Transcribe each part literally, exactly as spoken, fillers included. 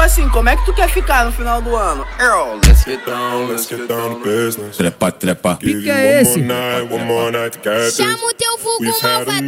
assim, como é que tu quer ficar no final do ano? Earl, let's get down, let's get down to business. Trepa, trepa. Que que é esse? Chama o teu vulgo malvadão.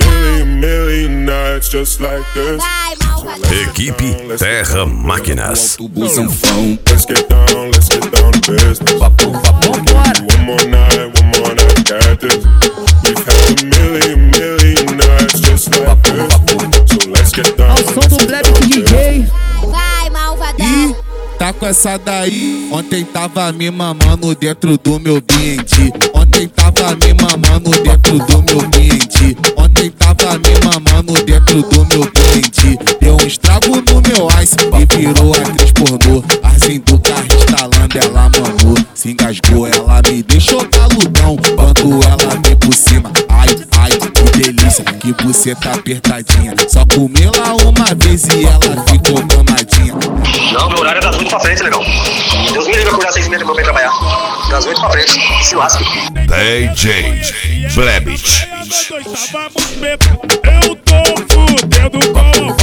Vai, malvadão. Equipe Terra Máquinas. Busanfão. Let's get down, let's get down to business. Papo, papo. One more night, one more night, got this. We've had a million, million nights just like this. So let's get down. Ao som do Black D J. Vai, malvadão. Tá com essa daí. Ontem tava me mamando dentro do meu B and D. Ontem tava me mamando dentro do meu B and D. Ontem tava me mamando dentro do meu B and D. Deu um estrago no meu ice e virou atriz pornô. Arzinho do carro instalando, ela mamou. Se engasgou, ela me deixou galudão. Quando ela vem por cima, ai, ai, que delícia. Que buceta apertadinha. Só comi lá uma vez e ela ficou mamadinha. Não, meu horário é das oito pra frente, legal. Deus me livre acordar às seis e meia pra eu trabalhar. Das oito pra frente, se lasque. D J Blebit. Eu tô fudendo com